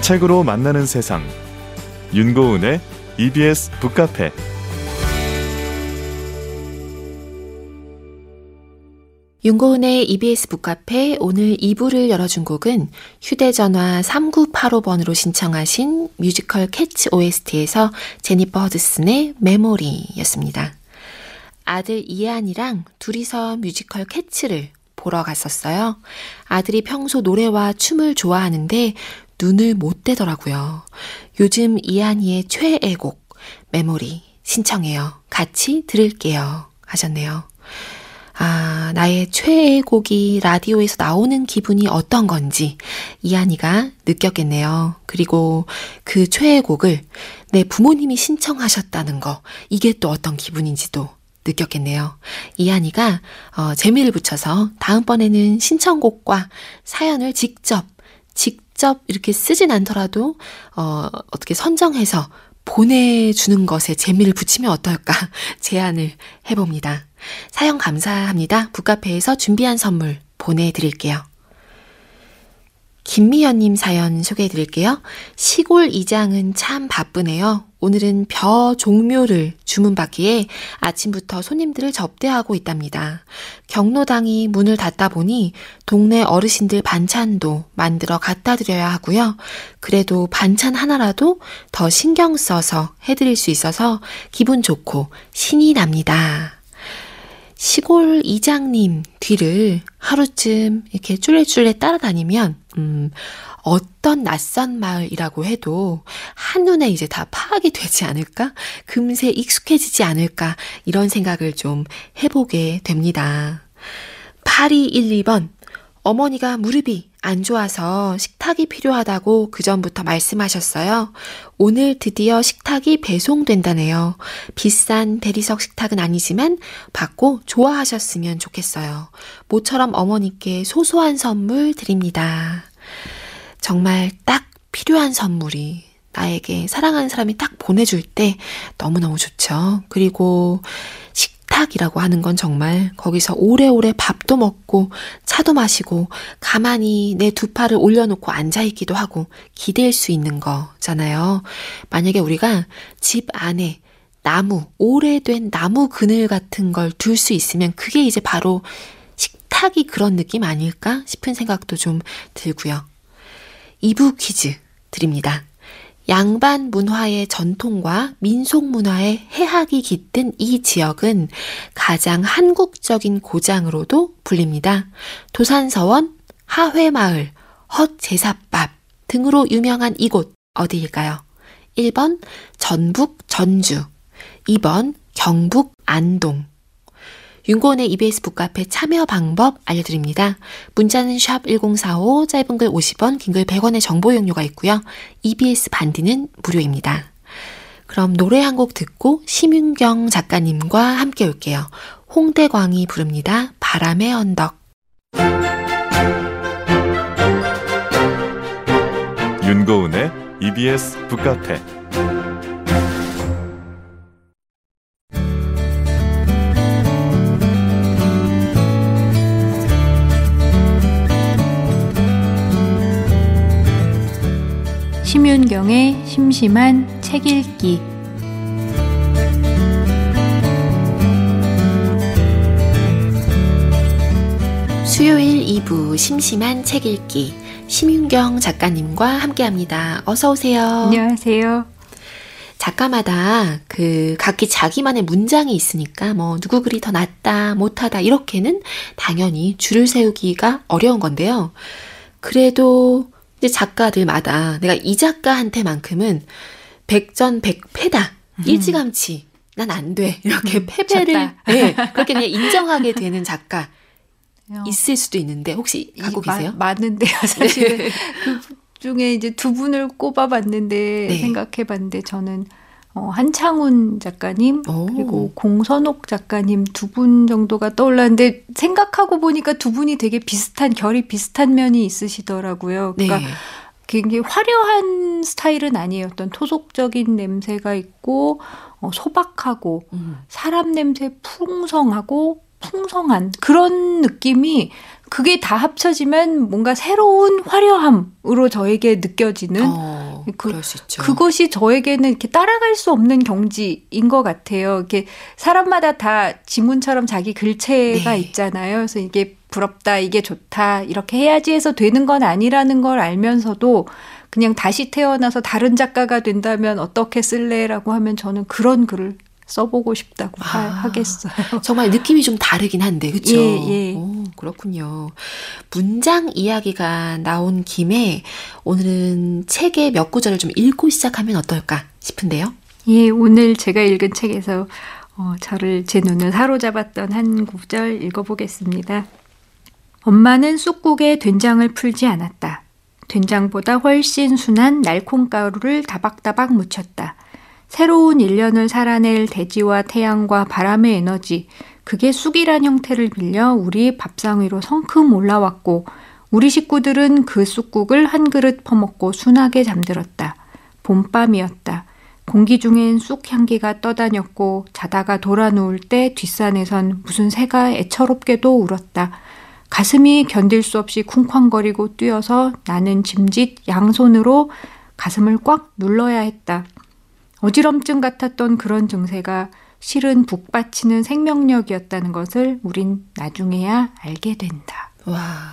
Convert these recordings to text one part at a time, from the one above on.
책으로 만나는 세상. 윤고은의 EBS 북카페. 윤고은의 EBS 북카페 오늘 2부를 열어준 곡은 휴대전화 3985번으로 신청하신 뮤지컬 캐치 OST에서 제니퍼 허드슨의 메모리였습니다. 아들 이한이랑 둘이서 뮤지컬 캐치를 보러 갔었어요. 아들이 평소 노래와 춤을 좋아하는데 눈을 못 떼더라고요. 요즘 이한이의 최애곡 메모리 신청해요. 같이 들을게요 하셨네요. 아, 나의 최애곡이 라디오에서 나오는 기분이 어떤 건지 이한이가 느꼈겠네요. 그리고 그 최애곡을 내 부모님이 신청하셨다는 거, 이게 또 어떤 기분인지도 느꼈겠네요. 이한이가 재미를 붙여서 다음번에는 신청곡과 사연을 직접 이렇게 쓰진 않더라도 어떻게 선정해서 보내주는 것에 재미를 붙이면 어떨까 제안을 해봅니다. 사연 감사합니다. 북카페에서 준비한 선물 보내드릴게요. 김미연님 사연 소개해드릴게요. 시골 이장은 참 바쁘네요. 오늘은 벼 종묘를 주문받기에 아침부터 손님들을 접대하고 있답니다. 경로당이 문을 닫다 보니 동네 어르신들 반찬도 만들어 갖다 드려야 하고요. 그래도 반찬 하나라도 더 신경 써서 해드릴 수 있어서 기분 좋고 신이 납니다. 시골 이장님 뒤를 하루쯤 이렇게 쫄래쫄래 따라다니면 어떤 낯선 마을이라고 해도 한눈에 이제 다 파악이 되지 않을까? 금세 익숙해지지 않을까? 이런 생각을 좀 해보게 됩니다. 8212번 어머니가 무릎이 안 좋아서 식탁이 필요하다고 그전부터 말씀하셨어요. 오늘 드디어 식탁이 배송된다네요. 비싼 대리석 식탁은 아니지만 받고 좋아하셨으면 좋겠어요. 모처럼 어머니께 소소한 선물 드립니다. 정말 딱 필요한 선물이 나에게 사랑하는 사람이 딱 보내줄 때 너무너무 좋죠. 그리고 식탁이라고 하는 건 정말 거기서 오래오래 밥도 먹고 차도 마시고 가만히 내 두 팔을 올려놓고 앉아있기도 하고 기댈 수 있는 거잖아요. 만약에 우리가 집 안에 나무, 오래된 나무 그늘 같은 걸 둘 수 있으면 그게 이제 바로 식탁이 그런 느낌 아닐까 싶은 생각도 좀 들고요. 2부 퀴즈 드립니다. 양반 문화의 전통과 민속 문화의 해학이 깃든 이 지역은 가장 한국적인 고장으로도 불립니다. 도산서원, 하회마을, 헛제사밥 등으로 유명한 이곳 어디일까요? 1번 전북 전주, 2번 경북 안동. 윤고은의 EBS 북카페 참여 방법 알려드립니다. 문자는 샵 1045, 짧은 글 50원, 긴 글 100원의 정보 이용료가 있고요. EBS 반디는 무료입니다. 그럼 노래 한 곡 듣고 심윤경 작가님과 함께 올게요. 홍대광이 부릅니다. 바람의 언덕. 윤고은의 EBS 북카페. 심윤경의 심심한 책 읽기. 수요일 2부 심심한 책 읽기. 심윤경 작가님과 함께합니다. 어서 오세요. 안녕하세요. 작가마다 각기 자기만의 문장이 있으니까 누구 글이 더 낫다, 못하다 이렇게는 당연히 줄을 세우기가 어려운 건데요. 그래도 이제 작가들마다 내가 이 작가한테만큼은 백전백패다. 일찌감치 난 안 돼. 이렇게 패배를 그렇게 그냥 인정하게 되는 작가 있을 수도 있는데 혹시 갖고 계세요? 많은데요. 사실은 그 중에 이제 두 분을 꼽아봤는데 생각해봤는데 저는 한창훈 작가님 그리고 공선옥 작가님 두 분 정도가 떠올랐는데 생각하고 보니까 두 분이 되게 비슷한 결이 비슷한 면이 있으시더라고요. 그러니까 굉장히 화려한 스타일은 아니에요. 어떤 토속적인 냄새가 있고 소박하고 사람 냄새 풍성하고 풍성한 그런 느낌이 그게 다 합쳐지면 뭔가 새로운 화려함으로 저에게 느껴지는 그럴 수 있죠. 그것이 저에게는 이렇게 따라갈 수 없는 경지인 것 같아요. 이렇게 사람마다 다 지문처럼 자기 글체가 네. 있잖아요. 그래서 이게 부럽다, 이게 좋다, 이렇게 해야지 해서 되는 건 아니라는 걸 알면서도 그냥 다시 태어나서 다른 작가가 된다면 어떻게 쓸래라고 하면 저는 그런 글을 써보고 싶다고 하겠어요. 정말 느낌이 좀 다르긴 한데, 그렇죠? 예. 오, 그렇군요. 문장 이야기가 나온 김에 오늘은 책의 몇 구절을 좀 읽고 시작하면 어떨까 싶은데요. 예, 오늘 제가 읽은 책에서 제 눈을 사로잡았던 한 구절 읽어보겠습니다. 엄마는 쑥국에 된장을 풀지 않았다. 된장보다 훨씬 순한 날콩가루를 다박다박 묻혔다. 새로운 1년을 살아낼 대지와 태양과 바람의 에너지, 그게 쑥이란 형태를 빌려 우리 밥상 위로 성큼 올라왔고 우리 식구들은 그 쑥국을 한 그릇 퍼먹고 순하게 잠들었다. 봄밤이었다. 공기 중엔 쑥 향기가 떠다녔고 자다가 돌아 누울 때 뒷산에선 무슨 새가 애처롭게도 울었다. 가슴이 견딜 수 없이 쿵쾅거리고 뛰어서 나는 짐짓 양손으로 가슴을 꽉 눌러야 했다. 어지럼증 같았던 그런 증세가 실은 북받치는 생명력이었다는 것을 우린 나중에야 알게 된다. 와,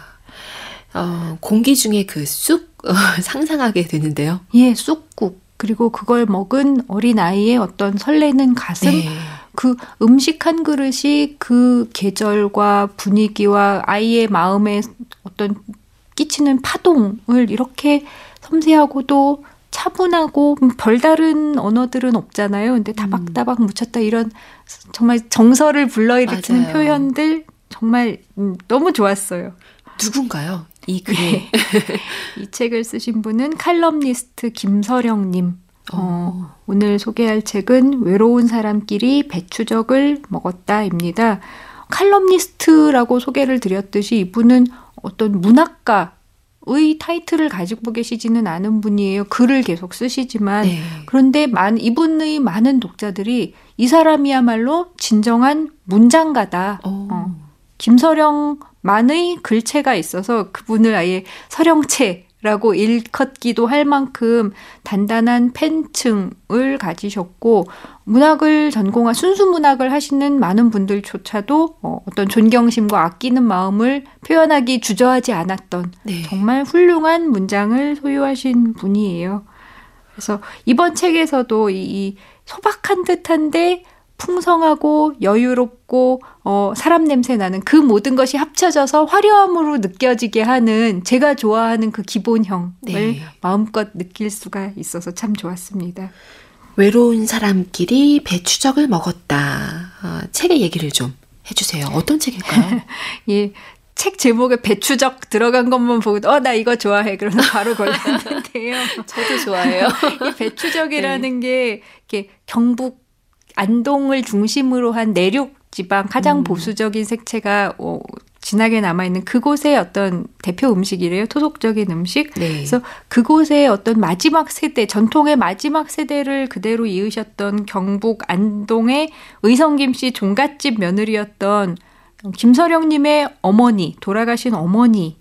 공기 중에 그 쑥 상상하게 되는데요. 예, 쑥국. 그리고 그걸 먹은 어린아이의 어떤 설레는 가슴. 네. 그 음식 한 그릇이 그 계절과 분위기와 아이의 마음에 어떤 끼치는 파동을 이렇게 섬세하고도 차분하고 별다른 언어들은 없잖아요. 근데 다박다박 묻혔다 이런 정말 정서를 불러일으키는 맞아요. 표현들 정말 너무 좋았어요. 누군가요? 이 글에. 네. 이 책을 쓰신 분은 칼럼니스트 김서령님. 오늘 소개할 책은 외로운 사람끼리 배추적을 먹었다입니다. 칼럼니스트라고 소개를 드렸듯이 이분은 어떤 문학가의 타이틀을 가지고 계시지는 않은 분이에요. 글을 계속 쓰시지만 네. 그런데 이분의 많은 독자들이 이 사람이야말로 진정한 문장가다. 김서령만의 글체가 있어서 그분을 아예 서령체라고 일컫기도 할 만큼 단단한 팬층을 가지셨고 문학을 전공한 순수 문학을 하시는 많은 분들조차도 어떤 존경심과 아끼는 마음을 표현하기 주저하지 않았던 네. 정말 훌륭한 문장을 소유하신 분이에요. 그래서 이번 책에서도 이 소박한 듯한데 풍성하고 여유롭고 사람 냄새 나는 그 모든 것이 합쳐져서 화려함으로 느껴지게 하는 제가 좋아하는 그 기본형을 네. 마음껏 느낄 수가 있어서 참 좋았습니다. 외로운 사람끼리 배추적을 먹었다. 책의 얘기를 좀 해주세요. 어떤 책일까요? 예. 책 제목에 배추적 들어간 것만 보고 나 이거 좋아해. 그러면 바로 걸렸는데요. 저도 좋아해요. 이 배추적이라는 네. 게 이렇게 경북 안동을 중심으로 한 내륙 지방 가장 보수적인 색채가 진하게 남아있는 그곳의 어떤 대표 음식이래요. 토속적인 음식. 네. 그래서 그곳의 어떤 마지막 세대, 전통의 마지막 세대를 그대로 이으셨던 경북 안동의 의성김 씨 종갓집 며느리였던 김서령님의 어머니, 돌아가신 어머니의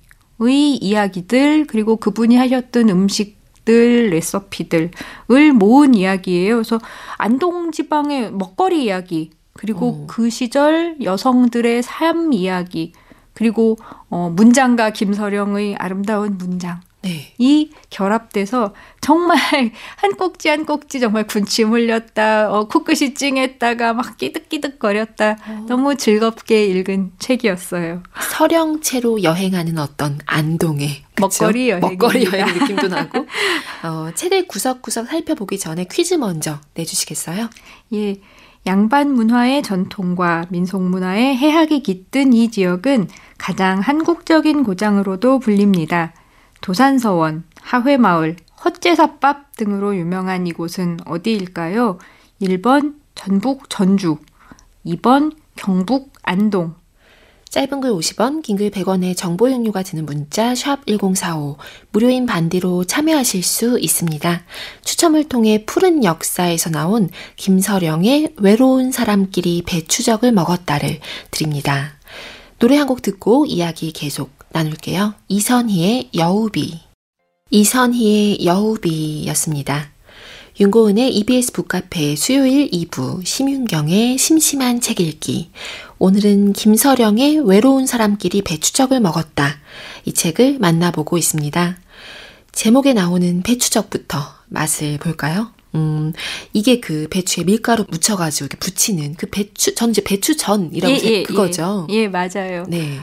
이야기들 그리고 그분이 하셨던 음식들, 레시피들을 모은 이야기예요. 그래서 안동 지방의 먹거리 이야기, 그리고 그 시절 여성들의 삶 이야기, 그리고 문장가 김서령의 아름다운 문장. 네. 이 결합돼서 정말 한 꼭지 한 꼭지 정말 군침 흘렸다. 코끝이 찡했다가 막 끼득끼득거렸다. 너무 즐겁게 읽은 책이었어요. 서령체로 여행하는 어떤 안동의 먹거리 여행. 먹거리 여행 느낌도 나고. 책을 구석구석 살펴보기 전에 퀴즈 먼저 내주시겠어요? 예. 양반 문화의 전통과 민속 문화의 해학이 깃든 이 지역은 가장 한국적인 고장으로도 불립니다. 도산서원, 하회마을, 헛제사밥 등으로 유명한 이곳은 어디일까요? 1번 전북 전주, 2번 경북 안동. 짧은 글 50원, 긴 글 100원의 정보 용료가 드는 문자 샵 1045, 무료인 반디로 참여하실 수 있습니다. 추첨을 통해 푸른 역사에서 나온 김서령의 외로운 사람끼리 배추적을 먹었다를 드립니다. 노래 한 곡 듣고 이야기 계속 나눌게요. 이선희의 여우비. 이선희의 여우비였습니다. 윤고은의 EBS 북카페 수요일 2부 심윤경의 심심한 책 읽기. 오늘은 김서령의 외로운 사람끼리 배추적을 먹었다. 이 책을 만나보고 있습니다. 제목에 나오는 배추적부터 맛을 볼까요? 이게 그 배추에 밀가루 묻혀가지고 이렇게 부치는 그 저는 이제 배추전이라고 그거죠. 예, 맞아요. 네.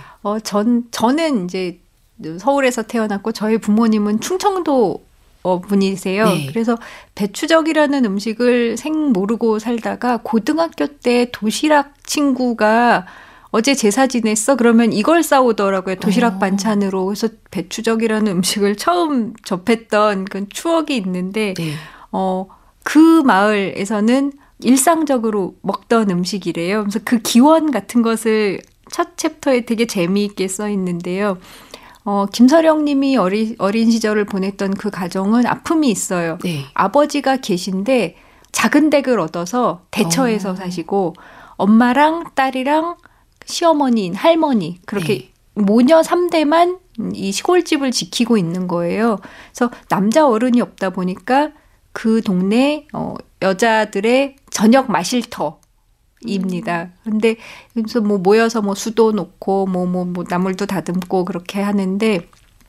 저는 이제 서울에서 태어났고 저희 부모님은 충청도 분이세요. 네. 그래서 배추적이라는 음식을 모르고 살다가 고등학교 때 도시락 친구가 어제 제사 지냈어? 그러면 이걸 싸오더라고요. 도시락 반찬으로. 그래서 배추적이라는 음식을 처음 접했던 그런 추억이 있는데 네. 그 마을에서는 일상적으로 먹던 음식이래요. 그래서 그 기원 같은 것을 첫 챕터에 되게 재미있게 써 있는데요. 김서령 님이 어린 시절을 보냈던 그 가정은 아픔이 있어요. 네. 아버지가 계신데 작은 댁을 얻어서 대처해서 사시고 엄마랑 딸이랑 시어머니인 할머니 그렇게 네. 모녀 3대만 이 시골집을 지키고 있는 거예요. 그래서 남자 어른이 없다 보니까 그 동네 여자들의 저녁 마실터입니다. 근데 그래서 모여서 수도 놓고 나물도 다듬고 그렇게 하는데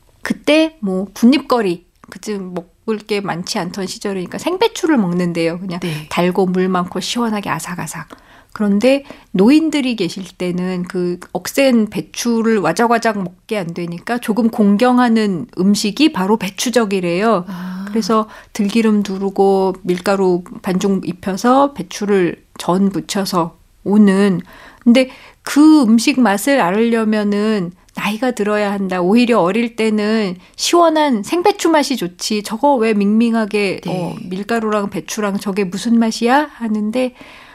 그때 군입거리 그쯤 먹을 게 많지 않던 시절이니까 생배추를 먹는데요. 그냥 네. 달고 물 많고 시원하게 아삭아삭. 그런데 노인들이 계실 때는 그 억센 배추를 와작와작 먹게 안 되니까 조금 공경하는 음식이 바로 배추적이래요. 그래서 들기름 두르고 밀가루 반죽 입혀서 배추를 전 부쳐서 오는. 근데 그 음식 맛을 알으려면은 나이가 들어야 한다. 오히려 어릴 때는 시원한 생배추 맛이 좋지. 저거 왜 밍밍하게 네. 밀가루랑 배추랑 저게 무슨 맛이야? 하는데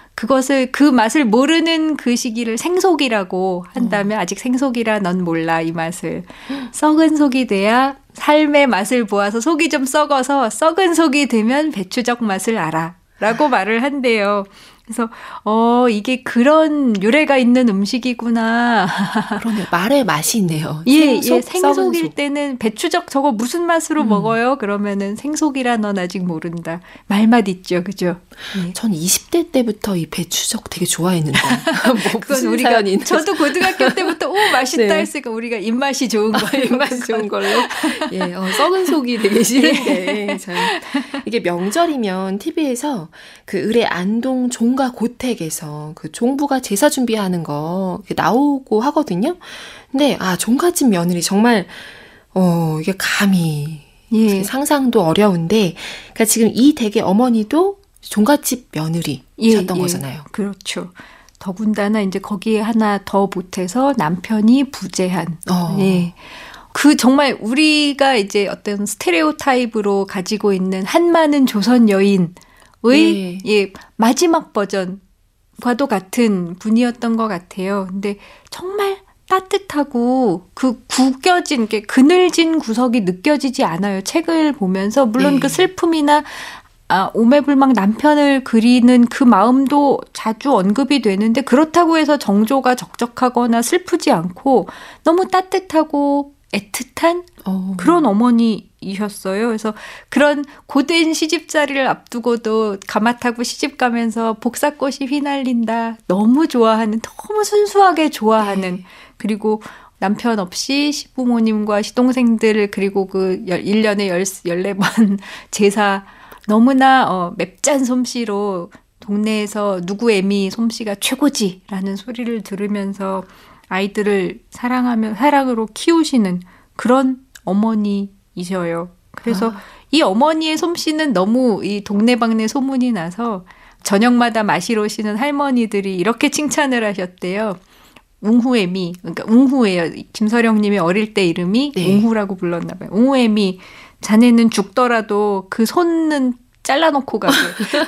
그 맛을 모르는 그 시기를 생속이라고 한다면 아직 생속이라 넌 몰라 이 맛을. 썩은 속이 돼야 삶의 맛을 보아서 속이 좀 썩어서 썩은 속이 되면 배추적 맛을 알아 라고 말을 한대요. 그래서 이게 그런 유래가 있는 음식이구나. 그러네요. 말에 맛이 있네요. 예, 생속일 때는 배추적 저거 무슨 맛으로 먹어요? 그러면은 생속이라 넌 아직 모른다. 말맛 있죠, 그죠? 예. 전 20대 때부터 이 배추적 되게 좋아했는데. 그건 우리가 저도 고등학교 때부터 맛있다 네. 했으니까 우리가 입맛이 좋은 거예요. 입맛이 좋은 걸로. 예, 썩은 속이 되게 싫은데 참. 이게 명절이면 TV에서 그 을의 안동 종가 고택에서 그 종부가 제사 준비하는 거 나오고 하거든요. 근데 종갓집 며느리 정말 이게 감히 예. 상상도 어려운데 그러니까 지금 이 댁의 어머니도 종갓집 며느리셨던 거잖아요. 그렇죠. 더군다나 이제 거기에 하나 더 보태서 남편이 부재한. 예. 그 정말 우리가 이제 어떤 스테레오타입으로 가지고 있는 한많은 조선 여인의 예, 마지막 버전과도 같은 분이었던 것 같아요. 근데 정말 따뜻하고 그 구겨진 게 그늘진 구석이 느껴지지 않아요. 책을 보면서 물론 그 슬픔이나 오매불망 남편을 그리는 그 마음도 자주 언급이 되는데 그렇다고 해서 정조가 적적하거나 슬프지 않고 너무 따뜻하고 애틋한 그런 어머니이셨어요. 그래서 그런 고된 시집자리를 앞두고도 가마 타고 시집 가면서 복사꽃이 휘날린다. 너무 좋아하는, 너무 순수하게 좋아하는 그리고 남편 없이 시부모님과 시동생들 그리고 그 1년에 14번 제사 너무나 맵짠 솜씨로 동네에서 누구 애미 솜씨가 최고지라는 소리를 들으면서 아이들을 사랑으로 키우시는 그런 어머니이셔요. 그래서 이 어머니의 솜씨는 너무 이 동네방네 소문이 나서 저녁마다 마시러 오시는 할머니들이 이렇게 칭찬을 하셨대요. 웅후애미, 그러니까 웅후예요. 김서령 님의 어릴 때 이름이 웅후라고 불렀나 봐요. 웅후애미, 자네는 죽더라도 그 손은 잘라놓고 가게.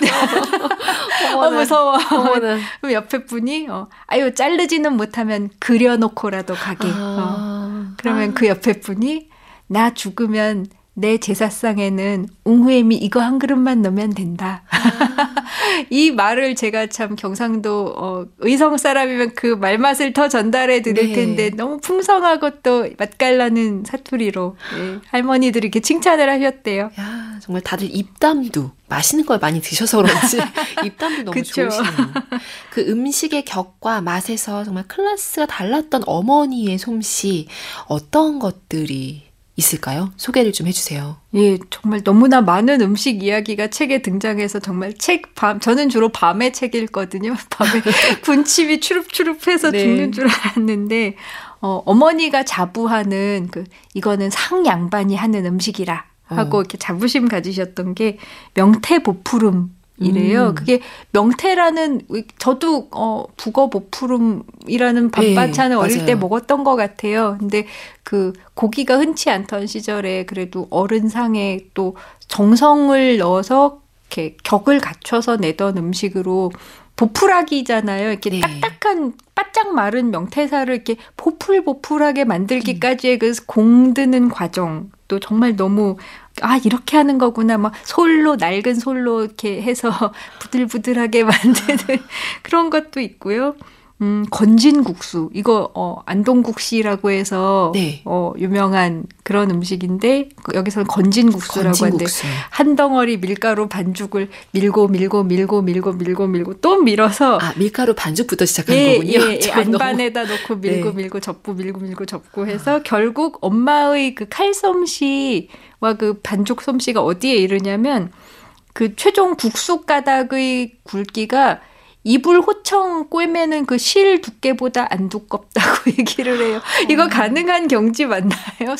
무서워. 그럼 옆에 분이 아유 자르지는 못하면 그려놓고라도 가게. 그러면 그 옆에 분이 나 죽으면 내 제사상에는 웅후엠이 이거 한 그릇만 넣으면 된다. 이 말을 제가 참 경상도 의성 사람이면 그 말맛을 더 전달해 드릴 텐데 너무 풍성하고 또 맛깔나는 사투리로 할머니들이 이렇게 칭찬을 하셨대요. 야, 정말 다들 입담도 맛있는 걸 많이 드셔서 그런지 입담도 너무 그쵸? 좋으시네요. 그 음식의 격과 맛에서 정말 클래스가 달랐던 어머니의 솜씨 어떤 것들이 있을까요? 소개를 좀 해주세요. 예, 정말 너무나 많은 음식 이야기가 책에 등장해서 정말 저는 주로 밤에 책 읽거든요. 밤에 군침이 추룹추룹해서 죽는 줄 알았는데, 어머니가 자부하는 이거는 상양반이 하는 음식이라 하고 이렇게 자부심 가지셨던 게 명태보푸름. 이래요. 그게 명태라는, 저도 북어 보푸름이라는 밥반찬을 어릴 때 먹었던 것 같아요. 근데 그 고기가 흔치 않던 시절에 그래도 어른상에 또 정성을 넣어서 이렇게 격을 갖춰서 내던 음식으로 보풀하기잖아요. 이렇게 딱딱한 바짝 마른 명태살을 이렇게 보풀보풀하게 만들기까지의 그 공드는 과정. 또 정말 너무 이렇게 하는 거구나. 막 낡은 솔로 이렇게 해서 부들부들하게 만드는 그런 것도 있고요. 건진국수. 이거, 안동국시라고 해서, 유명한 그런 음식인데, 여기서는 건진국수라고 하는데, 한 덩어리 밀가루 반죽을 밀고, 또 밀어서. 밀가루 반죽부터 시작하는 거군요. 안반에다 넣고 밀고, 접고 해서, 결국 엄마의 그 칼솜씨와 그 반죽 솜씨가 어디에 이르냐면, 그 최종 국수 가닥의 굵기가 이불 호청 꿰매는 그 실 두께보다 안 두껍다고 얘기를 해요. 이거 가능한 경지 맞나요?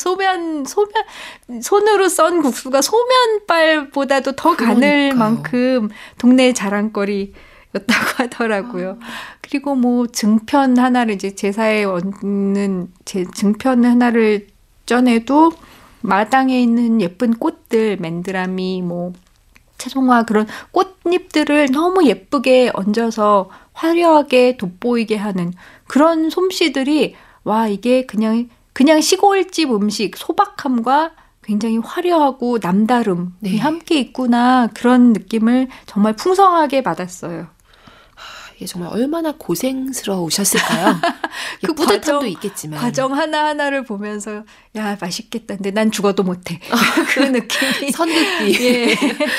손으로 썬 국수가 소면발보다도 더 가늘 만큼 동네 자랑거리였다고 하더라고요. 그리고 뭐 증편 하나를 이제 제사에 얹는 증편 하나를 쪄내도 마당에 있는 예쁜 꽃들, 맨드라미, 채송화 그런 꽃잎들을 너무 예쁘게 얹어서 화려하게 돋보이게 하는 그런 솜씨들이 이게 그냥 시골집 음식 소박함과 굉장히 화려하고 남다름이 함께 있구나 그런 느낌을 정말 풍성하게 받았어요. 이게 정말 얼마나 고생스러우셨을까요? 그 뿌듯함도 있겠지만. 과정 하나하나를 보면서 맛있겠다. 근데 난 죽어도 못해. 그 느낌이. 선긋기.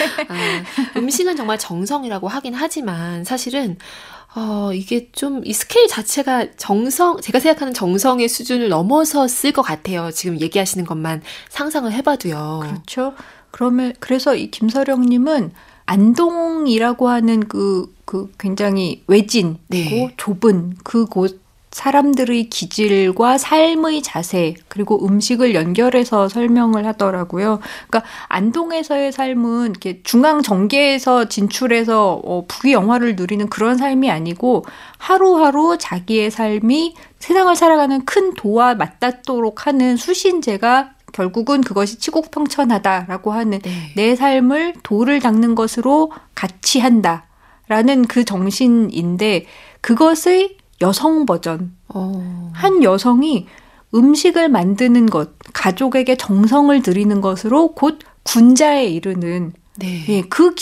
음식은 정말 정성이라고 하긴 하지만 사실은 이게 좀 이 스케일 자체가 제가 생각하는 정성의 수준을 넘어섰을 것 같아요. 지금 얘기하시는 것만 상상을 해봐도요. 그렇죠. 그래서 이 김서령님은 안동이라고 하는 그 굉장히 외진고 좁은 그곳 사람들의 기질과 삶의 자세 그리고 음식을 연결해서 설명을 하더라고요. 그러니까 안동에서의 삶은 이렇게 중앙 정계에서 진출해서 부귀영화를 누리는 그런 삶이 아니고 하루하루 자기의 삶이 세상을 살아가는 큰 도와 맞닿도록 하는 수신제가 결국은 그것이 치국평천하다라고 하는 내 삶을 도를 닦는 것으로 같이 한다라는 그 정신인데 그것의 여성 버전. 한 여성이 음식을 만드는 것, 가족에게 정성을 들이는 것으로 곧 군자에 이르는 그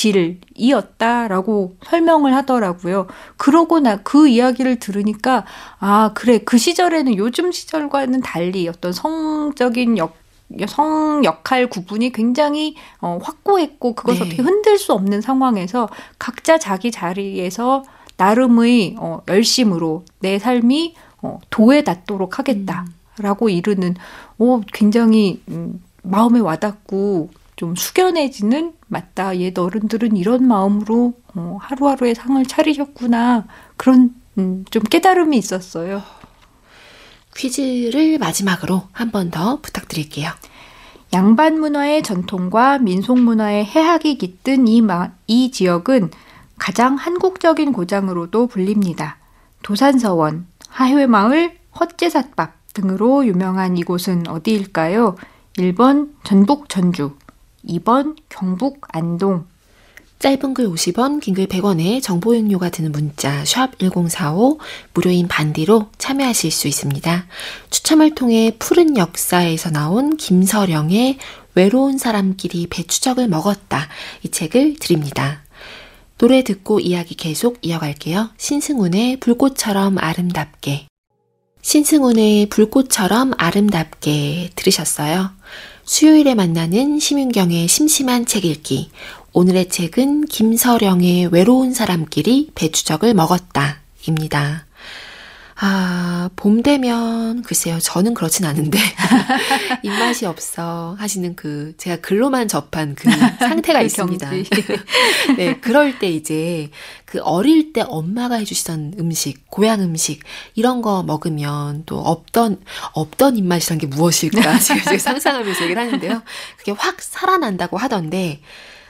길이었다라고 설명을 하더라고요. 그러고 그 이야기를 들으니까 그래 그 시절에는 요즘 시절과는 달리 어떤 성적인 성 역할 구분이 굉장히 확고했고 그것을 어떻게 흔들 수 없는 상황에서 각자 자기 자리에서 나름의 열심으로 내 삶이 도에 닿도록 하겠다라고 이르는 굉장히 마음에 와닿고 좀 숙연해지는 맞다. 옛 어른들은 이런 마음으로 하루하루의 상을 차리셨구나. 그런 좀 깨달음이 있었어요. 퀴즈를 마지막으로 한 번 더 부탁드릴게요. 양반 문화의 전통과 민속 문화의 해학이 깃든 이 지역은 가장 한국적인 고장으로도 불립니다. 도산서원, 하회마을, 헛제삿밥 등으로 유명한 이곳은 어디일까요? 1번 전북 전주, 2번 경북 안동. 짧은 글 50원, 긴 글 100원에 정보 용료가 드는 문자 샵 1045 무료인 반디로 참여하실 수 있습니다. 추첨을 통해 푸른 역사에서 나온 김서령의 외로운 사람끼리 배추적을 먹었다. 이 책을 드립니다. 노래 듣고 이야기 계속 이어갈게요. 신승훈의 불꽃처럼 아름답게. 신승훈의 불꽃처럼 아름답게 들으셨어요. 수요일에 만나는 심윤경의 심심한 책 읽기. 오늘의 책은 김서령의 외로운 사람끼리 배추적을 먹었다 입니다. 봄 되면 글쎄요. 저는 그렇진 않은데 입맛이 없어 하시는 제가 글로만 접한 그 상태가 있습니다. 네, 그럴 때 이제 어릴 때 엄마가 해주시던 음식, 고향 음식 이런 거 먹으면 또 없던 입맛이란 게 무엇일까 제가 상상하면서 얘기를 하는데요. 그게 확 살아난다고 하던데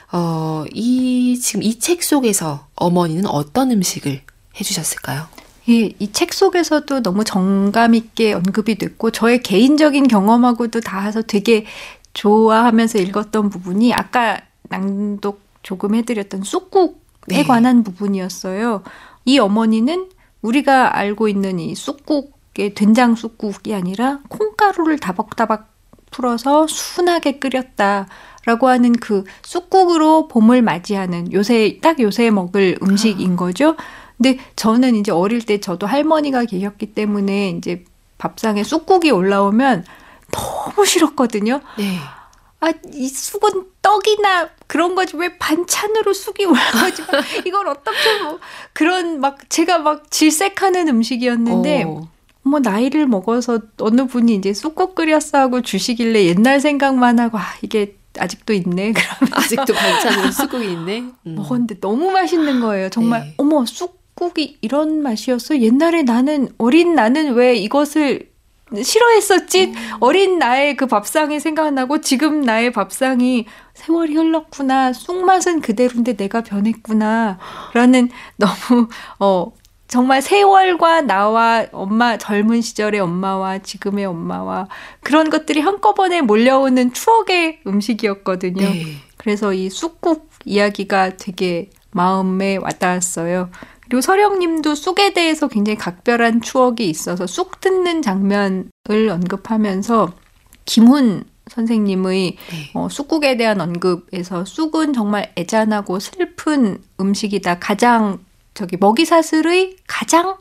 지금 이 책 속에서 어머니는 어떤 음식을 해주셨을까요? 예, 이 책 속에서도 너무 정감 있게 언급이 됐고 저의 개인적인 경험하고도 닿아서 되게 좋아하면서 읽었던 부분이 아까 낭독 조금 해드렸던 쑥국에 관한 부분이었어요. 이 어머니는 우리가 알고 있는 이 쑥국의 된장 쑥국이 아니라 콩가루를 다박다박 풀어서 순하게 끓였다라고 하는 그 쑥국으로 봄을 맞이하는 요새 먹을 음식인 거죠. 근데 저는 이제 어릴 때 저도 할머니가 계셨기 때문에 이제 밥상에 쑥국이 올라오면 너무 싫었거든요. 네. 이 쑥은 떡이나 그런 거지 왜 반찬으로 쑥이 올라오지? 이걸 어떻게 그런 제가 질색하는 음식이었는데 나이를 먹어서 어느 분이 이제 쑥국 끓였어 하고 주시길래 옛날 생각만 하고 이게 아직도 있네. 그러면서 아직도 반찬으로 쑥국이 있네. 먹었는데 너무 맛있는 거예요. 정말 네. 어머 쑥국이 이런 맛이었어. 옛날에 어린 나는 왜 이것을 싫어했었지? 어린 나의 그 밥상이 생각나고 지금 나의 밥상이 세월이 흘렀구나. 쑥맛은 그대로인데 내가 변했구나. 라는 너무 정말 세월과 나와 젊은 시절의 엄마와 지금의 엄마와 그런 것들이 한꺼번에 몰려오는 추억의 음식이었거든요. 네. 그래서 이 쑥국 이야기가 되게 마음에 와닿았어요. 그리고 서령님도 쑥에 대해서 굉장히 각별한 추억이 있어서 쑥 뜯는 장면을 언급하면서 김훈 선생님의 쑥국에 대한 언급에서 쑥은 정말 애잔하고 슬픈 음식이다. 가장 먹이사슬의 가장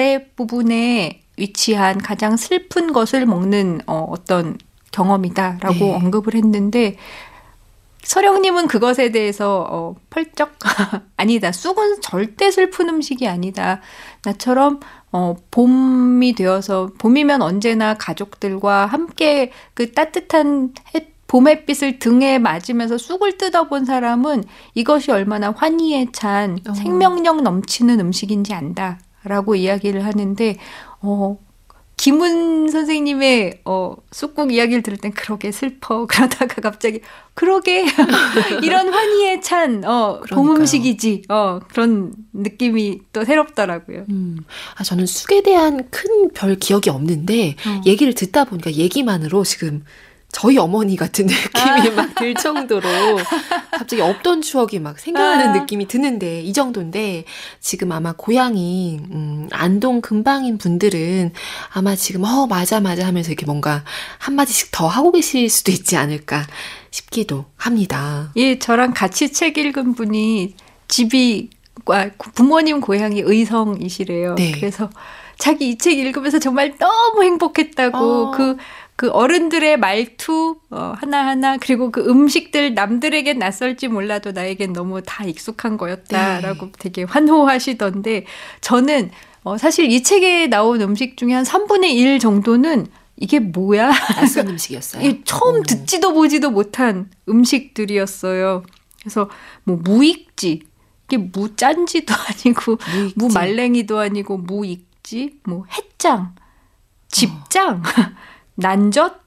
아랫부분에 위치한 가장 슬픈 것을 먹는 어떤 경험이다라고 언급을 했는데 서령님은 그것에 대해서 펄쩍 아니다. 쑥은 절대 슬픈 음식이 아니다. 나처럼 봄이 되어서 봄이면 언제나 가족들과 함께 그 따뜻한 봄 햇빛을 등에 맞으면서 쑥을 뜯어본 사람은 이것이 얼마나 환희에 찬 생명력 넘치는 음식인지 안다라고 이야기를 하는데 김은 선생님의 쑥국 이야기를 들을 땐 그러게 슬퍼. 그러다가 갑자기 그러게 이런 환희에 찬 봄 음식이지. 그런 느낌이 또 새롭더라고요. 저는 쑥에 대한 큰 별 기억이 없는데 얘기를 듣다 보니까 얘기만으로 지금 저희 어머니 같은 느낌이 막 들 정도로 갑자기 없던 추억이 막 생각나는 느낌이 드는데 이 정도인데 지금 아마 고향이 안동 근방인 분들은 아마 지금 맞아 하면서 이렇게 뭔가 한마디씩 더 하고 계실 수도 있지 않을까 싶기도 합니다. 예, 저랑 같이 책 읽은 분이 부모님 고향이 의성이시래요. 네. 그래서 자기 이 책 읽으면서 정말 너무 행복했다고 그 어른들의 말투 하나하나 그리고 그 음식들 남들에겐 낯설지 몰라도 나에겐 너무 다 익숙한 거였다라고 되게 환호하시던데 저는 사실 이 책에 나온 음식 중에 한 3분의 1 정도는 이게 뭐야? 낯선 음식이었어요. 처음 듣지도 보지도 못한 음식들이었어요. 그래서 무익지, 이게 무짠지도 아니고 무말랭이도 아니고 무익지, 햇장, 집장, 난젓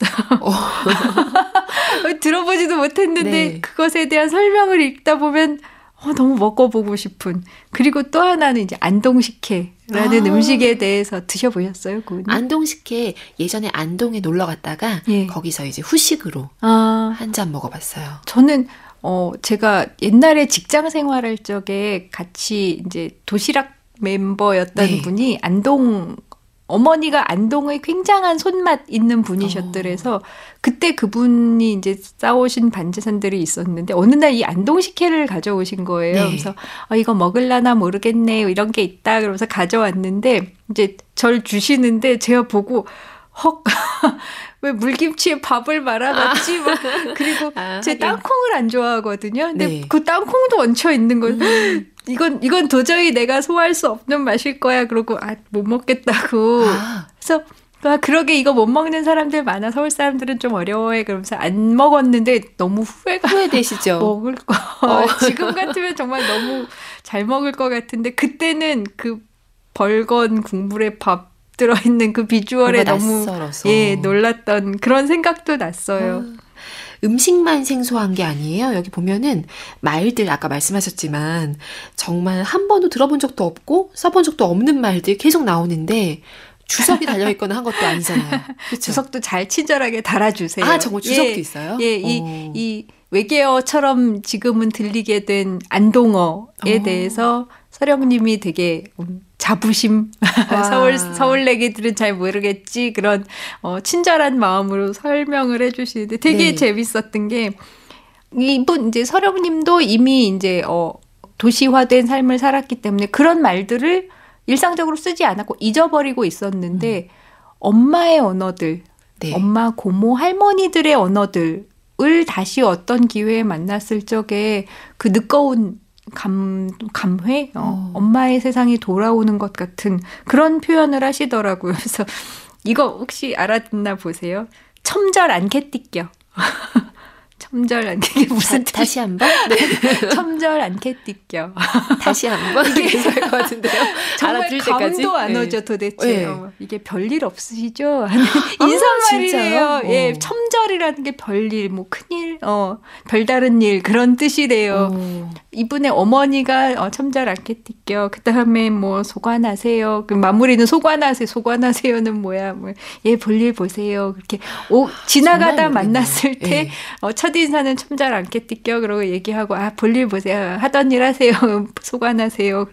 들어보지도 못했는데 네. 그것에 대한 설명을 읽다 보면 너무 먹어보고 싶은. 그리고 또 하나는 이제 안동식혜라는 음식에 대해서 드셔보셨어요, 고은님? 안동식혜 예전에 안동에 놀러 갔다가 거기서 이제 후식으로 한 잔 먹어봤어요. 저는 제가 옛날에 직장 생활할 적에 같이 이제 도시락 멤버였던 분이 안동 어머니가 안동의 굉장한 손맛 있는 분이셨더래서 그때 그분이 이제 싸오신 반제산들이 있었는데 어느 날 이 안동 식혜를 가져오신 거예요. 네. 그래서 이거 먹을라나 모르겠네 이런 게 있다 그러면서 가져왔는데 이제 절 주시는데 제가 보고 헉 왜 물김치에 밥을 말아놨지? 막 그리고 제 땅콩을 안 좋아하거든요. 근데 네. 그 땅콩도 얹혀 있는 거예요. 이건 도저히 내가 소화할 수 없는 맛일 거야. 그러고 못 먹겠다고. 그래서 그러게 이거 못 먹는 사람들 많아. 서울 사람들은 좀 어려워해. 그러면서 안 먹었는데 너무 후회되시죠? 먹을 거. 지금 같으면 정말 너무 잘 먹을 것 같은데 그때는 그 벌건 국물에 밥 들어있는 그 비주얼에 너무 놀랐던 그런 생각도 났어요. 음식만 생소한 게 아니에요. 여기 보면은 말들 아까 말씀하셨지만 정말 한 번도 들어본 적도 없고 써본 적도 없는 말들 계속 나오는데 주석이 달려있거나 한 것도 아니잖아요. 그렇죠? 주석도 잘 친절하게 달아주세요. 정말 주석도 있어요? 이 외계어처럼 지금은 들리게 된 안동어에 대해서 서령님이 되게 자부심, 서울 애기들은 잘 모르겠지 그런 친절한 마음으로 설명을 해주시는데 되게 네. 재밌었던 게 이분 이제 서령님도 이미 이제 도시화된 삶을 살았기 때문에 그런 말들을 일상적으로 쓰지 않았고 잊어버리고 있었는데 엄마의 언어들, 네. 엄마, 고모, 할머니들의 언어들을 다시 어떤 기회에 만났을 적에 그 늦거운 감회? 엄마의 세상이 돌아오는 것 같은 그런 표현을 하시더라고요. 그래서 이거 혹시 알아듣나 보세요. 첨절 안캐띠껴. 첨절 안캐띠껴 무슨 뜻? 다시 한 번? 네. 첨절 안캐띠껴. 다시 한 번? 이게 될 것 같은데요. 정말 감도 안 오죠 도대체. 네. 이게 별일 없으시죠? 인사말이래요. 예, 첨절이라는 게 별일, 뭐 큰일, 별다른 일 그런 뜻이래요. 이분의 어머니가 첨절 안캐띠껴. 그 다음에 뭐 소관하세요. 그 마무리는 소관하세요는 뭐야? 뭐, 예, 볼일 보세요. 그렇게 지나가다 만났을 때 첫인사는 첨절 안캐띠껴. 그러고 얘기하고 볼일 보세요. 하던 일 하세요. 소관하세요.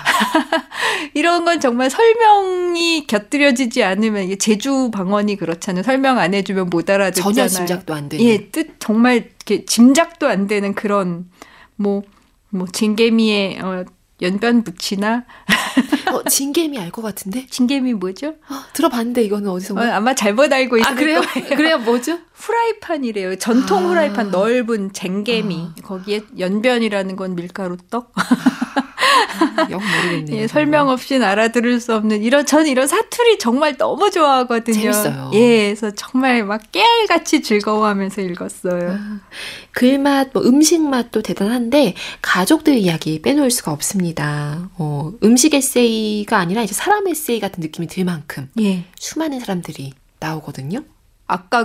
이런 건 정말 설명이 곁들여지지 않으면 이게 제주 방언이 그렇잖아요. 설명 안 해주면 못 알아듣잖아요. 전혀 짐작도 안 되는. 예, 뜻 정말 이렇게 짐작도 안 되는 그런 뭐 진개미의 연변 붙이나. 진개미 알 것 같은데? 진개미 뭐죠? 들어봤는데 이거는 어디선가? 아마 잘못 알고 있을 그래요? 거예요. 그래요? 뭐죠? 후라이팬이래요. 전통 후라이팬 넓은 쟁개미. 거기에 연변이라는 건 밀가루 떡. 영 모르겠네요. 예, 설명 없이는 알아들을 수 없는 저는 이런 사투리 정말 너무 좋아하거든요. 재밌어요. 예, 그래서 정말 막 깨알같이 즐거워하면서 읽었어요. 글맛, 음식 맛도 대단한데 가족들 이야기 빼놓을 수가 없습니다. 음식 에세이가 아니라 이제 사람 에세이 같은 느낌이 들 만큼 수많은 사람들이 나오거든요. 아까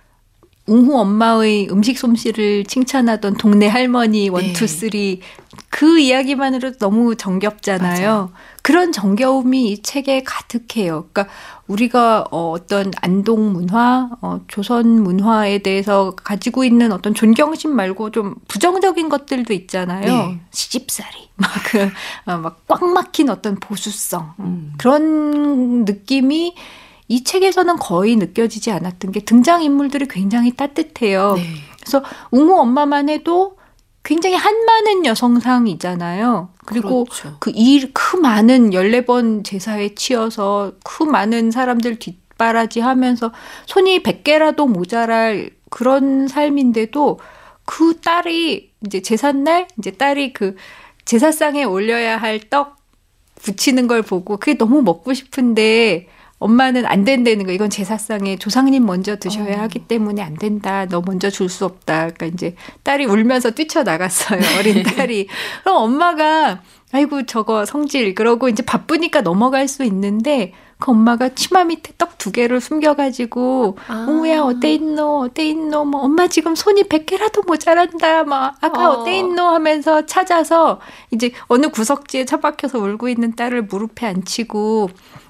웅후 엄마의 음식 솜씨를 칭찬하던 동네 할머니 1, 2, 3 그 이야기만으로도 너무 정겹잖아요. 맞아요. 그런 정겨움이 이 책에 가득해요. 그러니까 우리가 어떤 안동 문화, 조선 문화에 대해서 가지고 있는 어떤 존경심 말고 좀 부정적인 것들도 있잖아요. 네. 시집살이, 막 꽉 막힌 어떤 보수성 그런 느낌이 이 책에서는 거의 느껴지지 않았던 게 등장인물들이 굉장히 따뜻해요. 네. 그래서 웅호 엄마만 해도 굉장히 한많은 여성상이잖아요. 그리고 그렇죠. 그 많은 14번 제사에 치여서 그 많은 사람들 뒷바라지 하면서 손이 100개라도 모자랄 그런 삶인데도 그 딸이 이제 제삿날 이제 딸이 그 제사상에 올려야 할 떡 붙이는 걸 보고 그게 너무 먹고 싶은데 엄마는 안 된다는 거. 이건 제사상에 조상님 먼저 드셔야 하기 때문에 안 된다. 너 먼저 줄 수 없다. 그러니까 이제 딸이 울면서 뛰쳐나갔어요. 어린 딸이. 그럼 엄마가 아이고 저거 성질 그러고 이제 바쁘니까 넘어갈 수 있는데 그 엄마가 치마 밑에 떡 2개를 숨겨가지고 웅우야 어때 있노 뭐 엄마 지금 손이 100개라도 모자란다 막 아까 어때 있노 하면서 찾아서 이제 어느 구석지에 처박혀서 울고 있는 딸을 무릎에 앉히고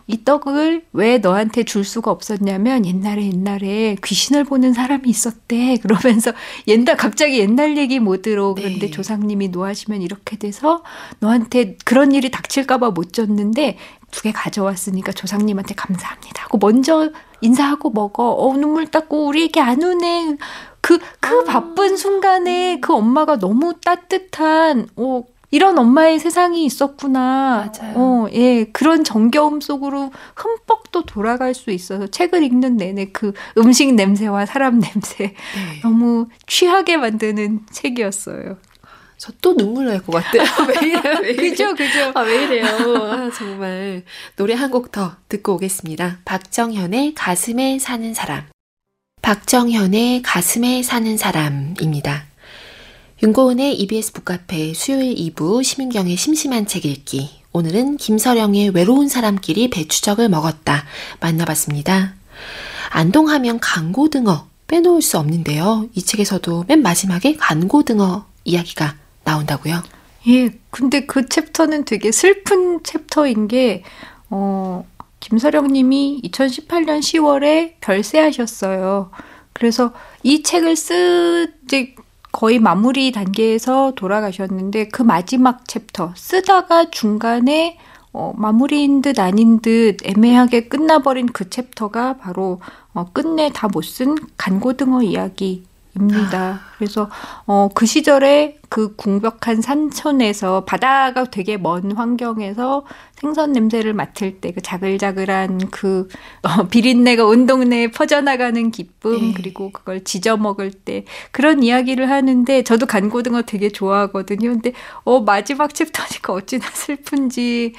이 떡을 왜 너한테 줄 수가 없었냐면 옛날에 귀신을 보는 사람이 있었대. 그러면서 갑자기 옛날 얘기 모드로 그런데 네. 조상님이 노하시면 이렇게 돼서 너한테 그런 일이 닥칠까 봐 못 줬는데 2개 가져왔으니까 조상님한테 감사합니다 하고 먼저 인사하고 먹어. 눈물 닦고 우리에게 안 오네. 그 바쁜 순간에 그 엄마가 너무 따뜻한 이런 엄마의 세상이 있었구나. 맞아요. 예, 그런 정겨움 속으로 흠뻑 또 돌아갈 수 있어서 책을 읽는 내내 그 음식 냄새와 사람 냄새 네. 너무 취하게 만드는 책이었어요. 저 또 눈물 날 것 같아요. 왜 이래요? 왜 이래요? 그죠. 왜 이래요? 정말. 노래 한 곡 더 듣고 오겠습니다. 박정현의 가슴에 사는 사람. 박정현의 가슴에 사는 사람입니다. 윤고은의 EBS 북카페 수요일 2부 심윤경의 심심한 책 읽기. 오늘은 김서령의 외로운 사람끼리 배추적을 먹었다. 만나봤습니다. 안동하면 간고등어 빼놓을 수 없는데요. 이 책에서도 맨 마지막에 간고등어 이야기가 나온다고요? 예, 근데 그 챕터는 되게 슬픈 챕터인 게 김서령 님이 2018년 10월에 별세하셨어요. 그래서 이 책을 이제 거의 마무리 단계에서 돌아가셨는데 그 마지막 챕터 쓰다가 중간에 마무리인 듯 아닌 듯 애매하게 끝나버린 그 챕터가 바로 끝내 다 못 쓴 간고등어 이야기입니다. 그래서 그 시절에 그 궁벽한 산촌에서 바다가 되게 먼 환경에서 생선 냄새를 맡을 때 그 자글자글한 그 비린내가 온 동네에 퍼져나가는 기쁨, 그리고 그걸 지져 먹을 때 그런 이야기를 하는데 저도 간고등어 되게 좋아하거든요. 근데 마지막 챕터니까 어찌나 슬픈지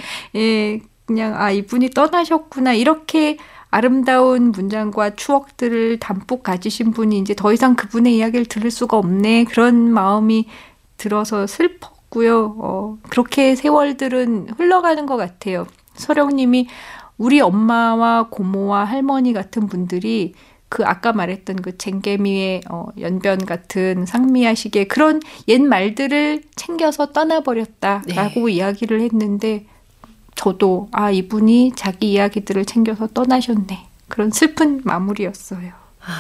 그냥 이분이 떠나셨구나 이렇게 아름다운 문장과 추억들을 담뿍 가지신 분이 이제 더 이상 그분의 이야기를 들을 수가 없네. 그런 마음이 들어서 슬펐고요. 그렇게 세월들은 흘러가는 것 같아요. 서령님이 우리 엄마와 고모와 할머니 같은 분들이 그 아까 말했던 그 쟁개미의 연변 같은 상미야식의 그런 옛 말들을 챙겨서 떠나버렸다라고 이야기를 했는데 저도 이분이 자기 이야기들을 챙겨서 떠나셨네. 그런 슬픈 마무리였어요.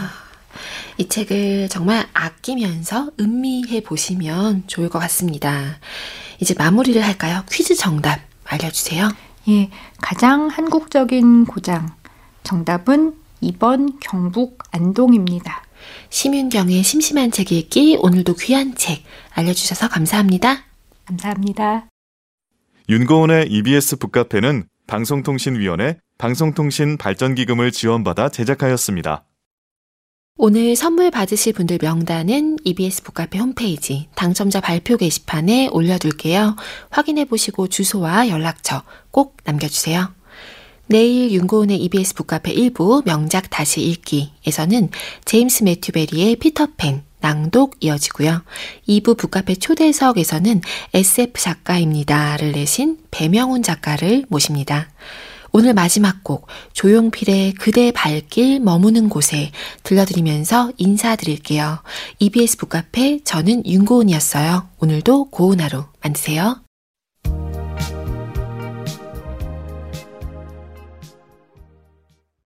이 책을 정말 아끼면서 음미해 보시면 좋을 것 같습니다. 이제 마무리를 할까요? 퀴즈 정답 알려주세요. 예, 가장 한국적인 고장. 정답은 2번 경북 안동입니다. 심윤경의 심심한 책 읽기, 오늘도 귀한 책 알려주셔서 감사합니다. 감사합니다. 윤고은의 EBS 북카페는 방송통신위원회 방송통신발전기금을 지원받아 제작하였습니다. 오늘 선물 받으실 분들 명단은 EBS 북카페 홈페이지 당첨자 발표 게시판에 올려둘게요. 확인해 보시고 주소와 연락처 꼭 남겨주세요. 내일 윤고은의 EBS 북카페 1부 명작 다시 읽기에서는 제임스 매튜 베리의 피터팬 낭독 이어지고요. 2부 북카페 초대석에서는 SF 작가입니다를 내신 배명훈 작가를 모십니다. 오늘 마지막 곡 조용필의 그대 발길 머무는 곳에 들려드리면서 인사드릴게요. EBS 북카페 저는 윤고은이었어요. 오늘도 고운 하루 만드세요.